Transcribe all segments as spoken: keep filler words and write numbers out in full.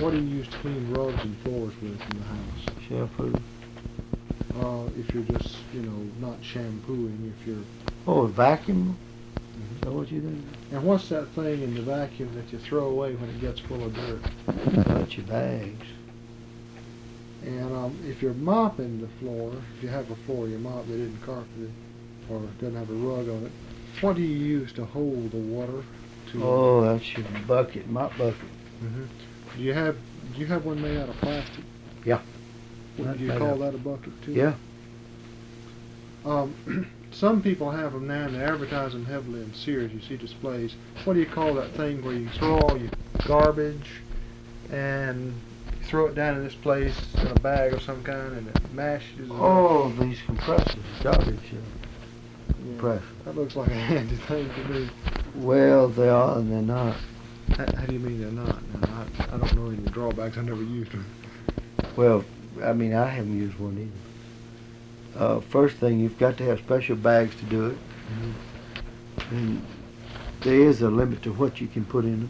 What do you use to clean rugs and floors with in the house? Shampoo. Uh, if you're just, you know, not shampooing, if you're... Oh, vacuum? Mm-hmm. Is that what you do? And what's that thing in the vacuum that you throw away when it gets full of dirt? That's your bags. And um, if you're mopping the floor, if you have a floor you mop that isn't carpeted or doesn't have a rug on it, what do you use to hold the water? To Oh, that's your bucket, mop bucket. Mm-hmm. Do you have do you have one made out of plastic? Yeah. What, do you call that a bucket too? Yeah. Um, some people have them now and they advertise them heavily in Sears. You see displays. What do you call that thing where you throw all your garbage and you throw it down in this place in a bag of some kind and it mashes? Oh, these compressors, garbage uh, yeah, compressor. That looks like a handy thing to do. Well, they are and they're not. How, how do you mean they're not? Now, I, I don't know any drawbacks. I've never used them. Well, I mean, I haven't used one either. Uh, first thing, you've got to have special bags to do it. Mm-hmm. And there is a limit to what you can put in them.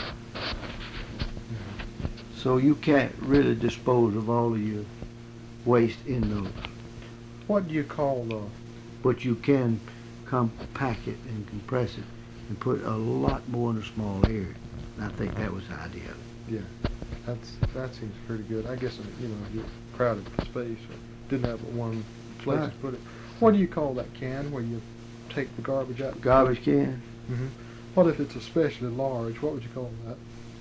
Mm-hmm. So you can't really dispose of all of your waste in those. What do you call the... But you can compact it and compress it and put a lot more in a small area. And I think that was the idea. Yeah, that's that seems pretty good. I guess you know if you're crowded space or didn't have but one place Right. to put it. What do you call that can where you take the garbage out? Garbage can? Mm-hmm. What if it's especially large? What would you call that?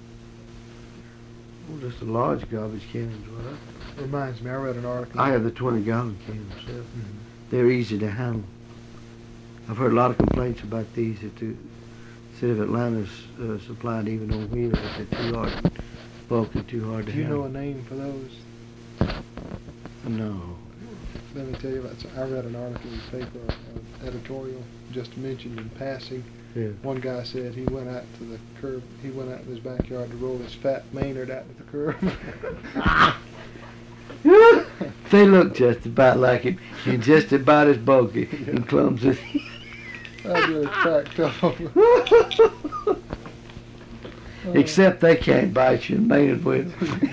Well, just a large garbage can is what I... Reminds me, I read an article. I have the twenty gallon cans. So Mm-hmm. they're easy to handle. I've heard a lot of complaints about these that the city of Atlanta's uh, supplied even on wheels that they're too hard, bulky, too hard to Do you handle. know a name for those? No. Let me tell you about. I read an article in the paper, an editorial, just mentioned in passing. Yeah. One guy said he went out to the curb. He went out in his backyard to roll his fat Maynard out to the curb. They look just about like him and just about as bulky Yeah. and clumsy. I really cracked up. Except they can't bite you and Maynard will.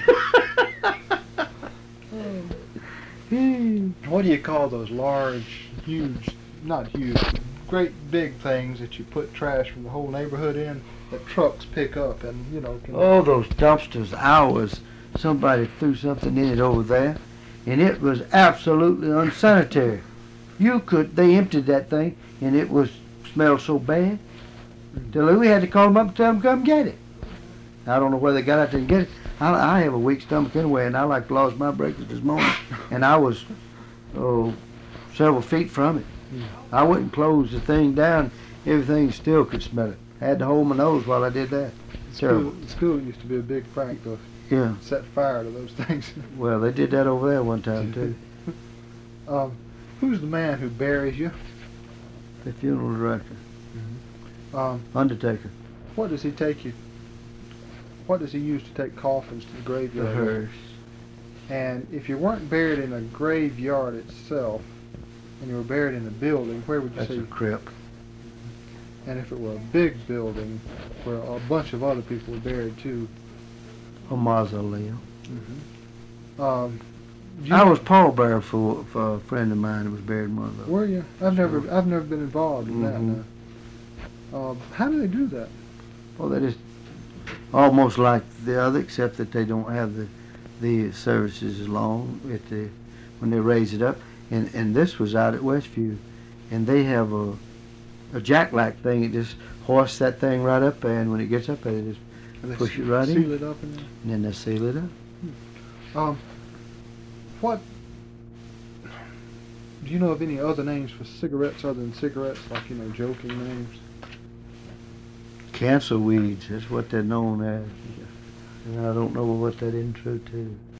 What do you call those large, huge, not huge, great big things that you put trash from the whole neighborhood in that trucks pick up and, you know, can... Oh, those dumpsters, ours. Somebody threw something in it over there, and it was absolutely unsanitary. You could, they emptied that thing, and it was smelled so bad, till we had to call them up and tell them to come get it. I don't know where they got out there and get it. I, I have a weak stomach anyway, and I like lost my breakfast this morning, and I was, oh, several feet from it. Mm. I went and closed the thing down. Everything still could smell it. I had to hold my nose while I did that. Terrible. School, school used to be a big prank to Yeah. set fire to those things. Well, they did that over there one time too. um, who's the man who buries you? The funeral director, Um, undertaker, what does he take you? What does he use to take coffins to the the graveyard? hearse. And if you weren't buried in a graveyard itself, and you were buried in a building, where would you That's say? a crypt. And if it were a big building where a bunch of other people were buried too? A mausoleum. Mm-hmm. Um, do you I know- was pallbearer for for a friend of mine who was buried in one of those. Were you? I've never, I've never been involved in Mhm. that. Now. Um, how do they do that? Well, that is almost like the other, except that they don't have the the services as long at the when they raise it up. And and this was out at Westview, and they have a a jacklack thing. It just hoists that thing right up there, and when it gets up there, they just And they push se- it right in. seal it up in there. and then they seal it up. Um, what? Do you know of any other names for cigarettes other than cigarettes, like you know, joking names? Cancer weeds, that's what they're known as. And I don't know what that is true too.